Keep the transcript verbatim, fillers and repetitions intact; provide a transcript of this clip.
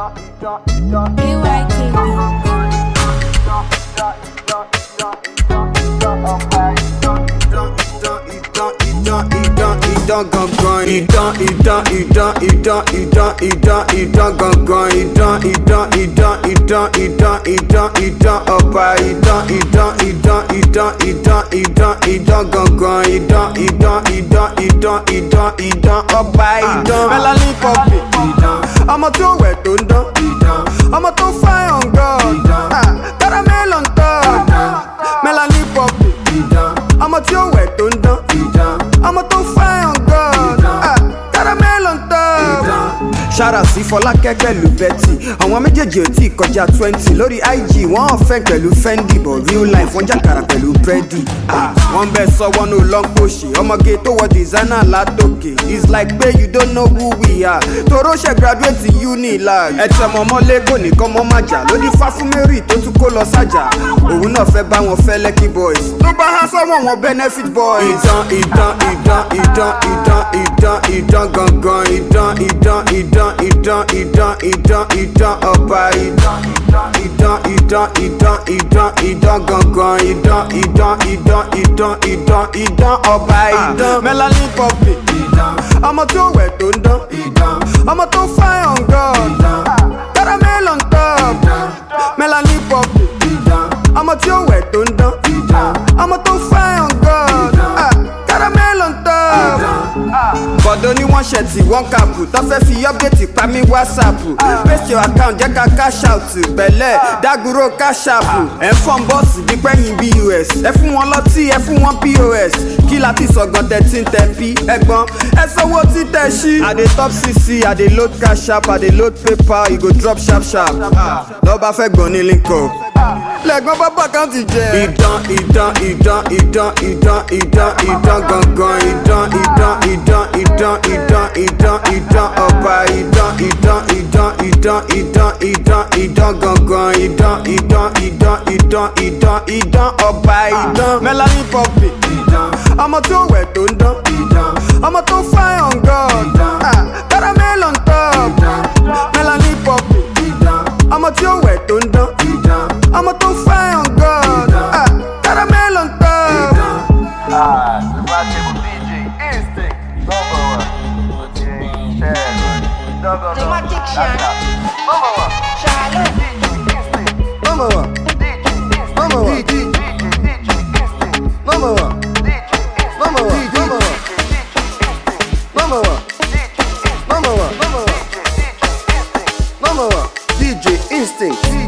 Idán gangan, idán idán idán idán idán idán idán gangan, idán idán idán idán idán idán idán ọba, idán idán idán idán idán idán idán gangan, idán idán idán idán idán idán ọba, idán. Melanin Poppy, ọmọ tó wẹ̀ tó ń dán, ọmọ tó fine on God, caramel on top. Melanin Poppy, ọmọ tí ó wẹ̀ tó ń dán, ọmọ tó fine on God, caramel on top. Ṣára sí Fọlákẹ́ pẹ̀lú Betty, àwọn méjèèjì ò tí kọjá twenty. Lórí I G wọ́n ọ̀fẹ́ pẹ̀lú Fendi, but real life wọ́n jàkàrà pẹ̀lú búrẹ́dì. Wọ́n bẹ sọ wọ́n ní olóńgbòṣì, ọmọge tó wọ designer látòkè. It's like pé you don't know who we are. Toró ṣe graduate Unilag. Ẹ̀tẹ̀ mọ̀mọ́ lẹ́gò nìkan mọ́ máa jà. Lóní Fáfúmérì tó tún kó lọ sájà. Òun náà fẹ́ bá wọn fẹ́ Lekki boys. Tó bá há sọ́wọ́n wọn benefit boys. Idán idán idán idán idán idán idán gangan, idán idán idán idán idán idán idán ọba, idán idán idán idán idán idán gangan, idán idán idán idán idán idán ọba, idán. Melanin Poppy, ọmọ tó wẹ̀ tó ń dán, ọmọ tó fine on God, caramel on top. Melanin Poppy, ọmọ tí ó wẹ̀ tó ń dán, ọmọ tó fine on God, caramel on top. Bọ̀dọ̀ ní wọ́n ṣẹ̀tì wọ́n kàpù, tó fẹ́ fi update pa mí WhatsApp. Paste your account jẹ́ ká cash out, pẹ̀lẹ́ dágúró cash app. Ẹ ń fọ́n bọ́ọ̀sì bí pẹ́yìn B U S, ẹ fún wọn lọ́tí ẹ fún wọn P O S. Kí la ti sọ̀gbọ̀n thirteen ten p ẹ̀gbọ́n ẹ sanwó títẹ̀ sí. I dey top C C, I dey load cash app, I dey load paper, e go drop sharp sharp. Lọ́ba fẹ́ gbọ́n ní link up, lẹ́gbọ́n bábà kan ti jẹ. Idán idán idán idán idán idán idán gangan, idán idán idán idán idán idán idán ọba, idán idán idán idán idán idán idán gangan, idán idán idán idán idán idán ọba, idán. Melanin Poppy, ọmọ tó wẹ̀ tó ń dán, ọmọ tó fine on God, caramel on top. Melanin Poppy, ọmọ tí ó wẹ̀ tó ń dán, ọmọ tó fine on God, caramel on top. Ah, the right table D J Instinct, number one. The Magic Shine, Number one. Charlotte, D J Instinct. Number one, D J Instinct. number one, D J Instinct. number one, D J Instinct. number one, number one, number one, number one, number one, number one, D J Instinct.